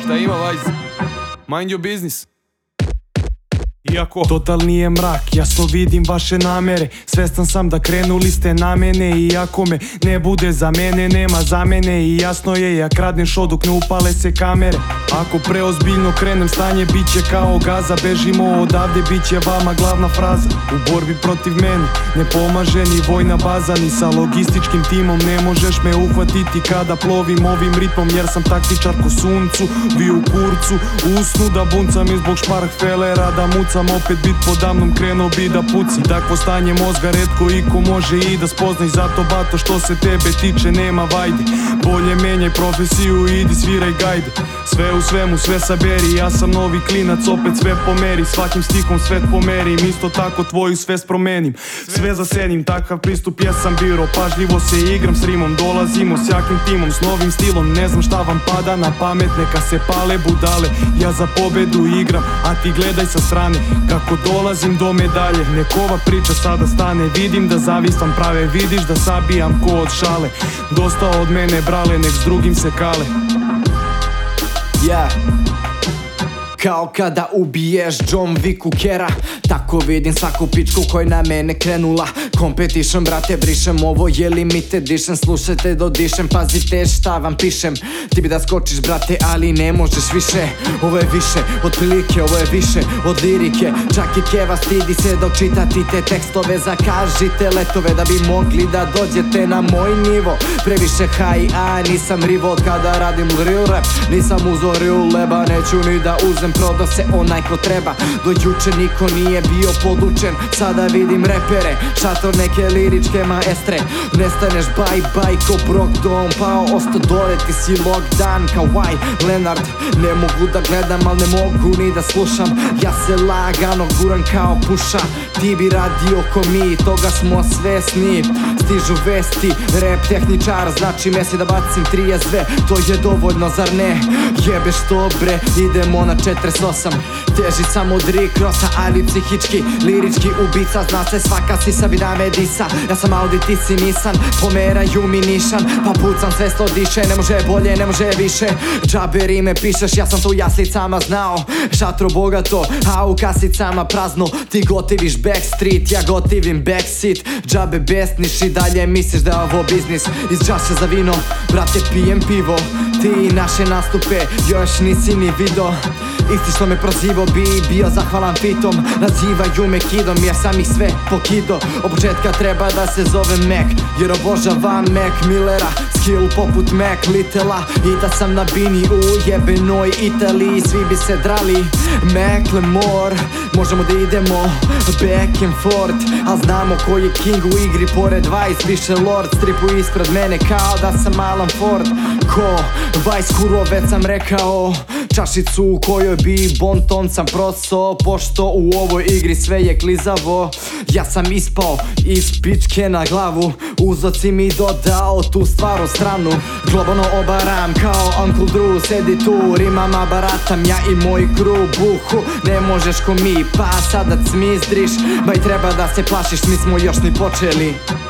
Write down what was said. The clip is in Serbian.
Šta ima vajz? Mind your business. Iako totalni je mrak, jasno vidim vaše namere. Svestan sam da krenuli ste na mene. I ako me ne bude za mene, nema za mene. I jasno je, ja kradnem show dok ne upale se kamere. Ako preozbiljno krenem, stanje bit će kao Gaza. Bežimo odavde, bit će vama glavna fraza. U borbi protiv mene ne pomaže ni vojna baza, ni sa logističkim timom ne možeš me uhvatiti kada plovim ovim ritmom. Jer sam taktičar ko suncu, vi u kurcu usnu da buncam i zbog šparhfelera da mucam. Opet bit podamnom krenuo bi da puci. Takvo stanje mozga retko iko može i da spoznaj. Zato bato što se tebe tiče nema vajde. Bolje menjaj profesiju i idi sviraj gajde. Sve u svemu sve saberi, ja sam novi klinac, opet sve pomeri. Svakim stihom svet pomerim, isto tako tvoju svest promenim. Sve zasenim, takav pristup jesam biro. Pažljivo se igram s rimom, dolazimo s jakim timom, s novim stilom. Ne znam šta vam pada na pamet, neka se pale budale. Ja za pobedu igram, a ti gledaj sa strane kako dolazim do medalje. Nek ova priča sada stane, vidim da zavistam prave. Vidiš da sabijam ko od šale. Dosta od mene brale, nek s drugim se kale. Yeah. Kao kada ubiješ John Wicku Kera, tako vidim svaku pičku koja na mene krenula. Competition, brate, brišem, ovo je limited edition. Slušajte do dišem, pazite šta vam pišem. Ti bi da skočiš, brate, ali ne možeš više. Ovo je više od prilike, ovo je više od lirike. Čak i Keva stidi se dok čitati te tekstove. Zakažite letove da bi mogli da dođete na moj nivo. Previše high, a nisam rivo od kada radim real rap. Nisam uzo real leba, neću ni da uzem. Prodao se onaj ko treba, do juče niko nije bio podučen. Sada vidim repere, šator neke liričke maestre. Nestaneš bye bye ko Brogdon, pao osto dole, ti si lockdown kao Kawhi Leonard. Ne mogu da gledam, al ne mogu ni da slušam. Ja se lagano guram kao puša. Ti bi radio ko mi, toga smo svesni. Stižu vesti, rap tehničar, znači mesi da bacim 32. To je dovoljno, zar ne? Jebe što bre, idemo na 48. Teži sam od Rick Rossa, ali psihički, lirički ubica. Zna se svaka sisa bi da me disa. Ja sam Audi, ti si Nissan, pomeraju mi nišan. Pa pucam sve sto diše, ne može bolje, ne može više. Džabe rime pišeš, ja sam to u jaslicama znao. Šatro bogato, a u kasicama prazno. Ti gotiviš backstreet, ja gotivim backseat. Džabe besniš i dalje misliš da je ovo biznis. Iz džaša za vino, brate, pijem pivo. Ti i naše nastupe još nisi ni vidio. Isti što me prozivo bi bio zahvalan fitom. Nazivaju me kidom jer sam ih sve pokido. Od početka treba da se zove Mac, jer obožavam Mac Millera. Skill poput Mac Littela. I da sam na bini u jebenoj Italiji, svi bi se drali Macklemore. Možemo da idemo back and forth, al znamo ko je king u igri pored Vice. Više lord, stripu ispred mene kao da sam Alan Ford. Ko Vice kurvo, već sam rekao. Čašicu u kojoj bi bonton sam prosao, pošto u ovoj igri sve je klizavo. Ja sam ispao iz pičke na glavu, uzoci mi dodao tu stvar u stranu. Globalno obaram kao Uncle Drew, sedi tu, rimama baratam ja i moj crew. Buhu, ne možeš ko mi, pa sada cmizdriš. Baj treba da se plašiš, nismo još ni počeli.